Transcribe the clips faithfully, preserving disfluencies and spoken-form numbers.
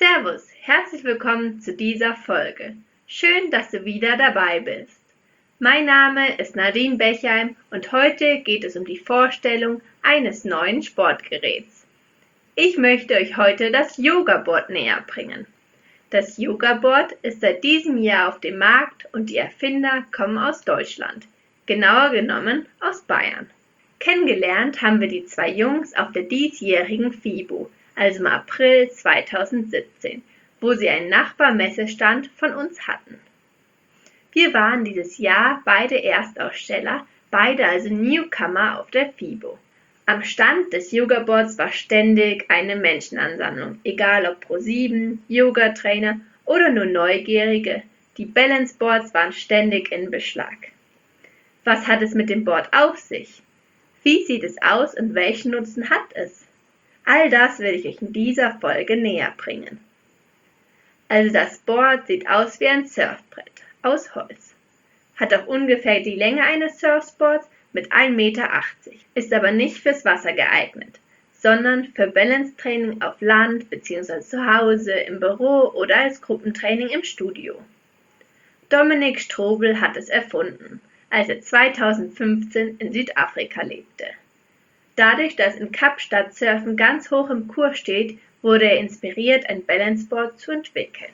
Servus, herzlich willkommen zu dieser Folge. Schön, dass du wieder dabei bist. Mein Name ist Nadine Bechheim und heute geht es um die Vorstellung eines neuen Sportgeräts. Ich möchte euch heute das Yoga-Board näher bringen. Das Yoga-Board ist seit diesem Jahr auf dem Markt und die Erfinder kommen aus Deutschland, genauer genommen aus Bayern. Kennengelernt haben wir die zwei Jungs auf der diesjährigen FIBO, also im April zweitausendsiebzehn, wo sie einen Nachbarmessestand von uns hatten. Wir waren dieses Jahr beide Erstaussteller, beide also Newcomer auf der FIBO. Am Stand des Yoga-Boards war ständig eine Menschenansammlung, egal ob Pro sieben, Yoga-Trainer oder nur Neugierige. Die Balance-Boards waren ständig in Beschlag. Was hat es mit dem Board auf sich? Wie sieht es aus und welchen Nutzen hat es? All das will ich euch in dieser Folge näher bringen. Also das Board sieht aus wie ein Surfbrett aus Holz, hat auch ungefähr die Länge eines Surfboards mit ein Meter achtzig, ist aber nicht fürs Wasser geeignet, sondern für Balance-Training auf Land bzw. zu Hause, im Büro oder als Gruppentraining im Studio. Dominik Strobel hat es erfunden, als er zweitausendfünfzehn in Südafrika lebte. Dadurch, dass in Kapstadt Surfen ganz hoch im Kurs steht, wurde er inspiriert, ein Balanceboard zu entwickeln.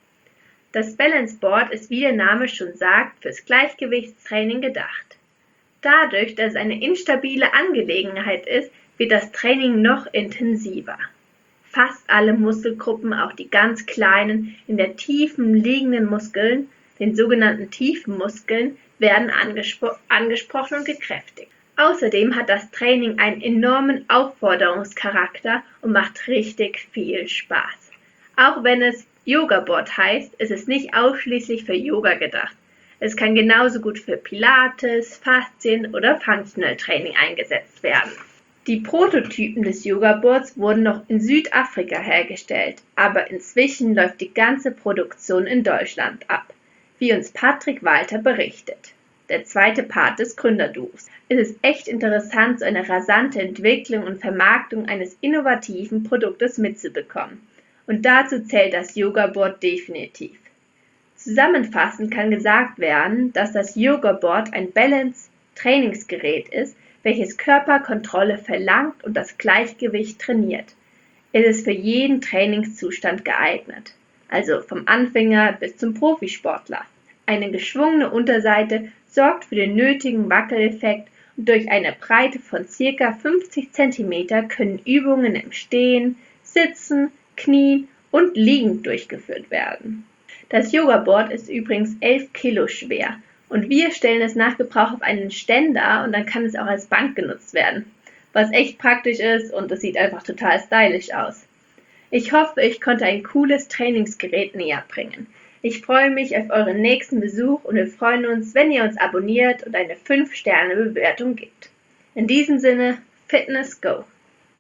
Das Balanceboard ist, wie der Name schon sagt, fürs Gleichgewichtstraining gedacht. Dadurch, dass es eine instabile Angelegenheit ist, wird das Training noch intensiver. Fast alle Muskelgruppen, auch die ganz kleinen, in der Tiefen liegenden Muskeln, den sogenannten tiefen Muskeln, werden angespro- angesprochen und gekräftigt. Außerdem hat das Training einen enormen Aufforderungscharakter und macht richtig viel Spaß. Auch wenn es Yoga-Board heißt, ist es nicht ausschließlich für Yoga gedacht. Es kann genauso gut für Pilates, Faszien oder Functional Training eingesetzt werden. Die Prototypen des Yoga-Boards wurden noch in Südafrika hergestellt, aber inzwischen läuft die ganze Produktion in Deutschland ab, wie uns Patrick Walter berichtet, der zweite Part des Gründerduos. Es ist echt interessant, so eine rasante Entwicklung und Vermarktung eines innovativen Produktes mitzubekommen. Und dazu zählt das Yoga-Board definitiv. Zusammenfassend kann gesagt werden, dass das Yoga-Board ein Balance-Trainingsgerät ist, welches Körperkontrolle verlangt und das Gleichgewicht trainiert. Es ist für jeden Trainingszustand geeignet, also vom Anfänger bis zum Profisportler. Eine geschwungene Unterseite sorgt für den nötigen Wackeleffekt und durch eine Breite von ca. fünfzig Zentimeter können Übungen im Stehen, Sitzen, Knien und liegend durchgeführt werden. Das Yoga-Board ist übrigens elf Kilo schwer und wir stellen es nach Gebrauch auf einen Ständer und dann kann es auch als Bank genutzt werden, was echt praktisch ist und es sieht einfach total stylisch aus. Ich hoffe, ich konnte ein cooles Trainingsgerät näher bringen. Ich freue mich auf euren nächsten Besuch und wir freuen uns, wenn ihr uns abonniert und eine fünf Sterne Bewertung gebt. In diesem Sinne, Fitness Go!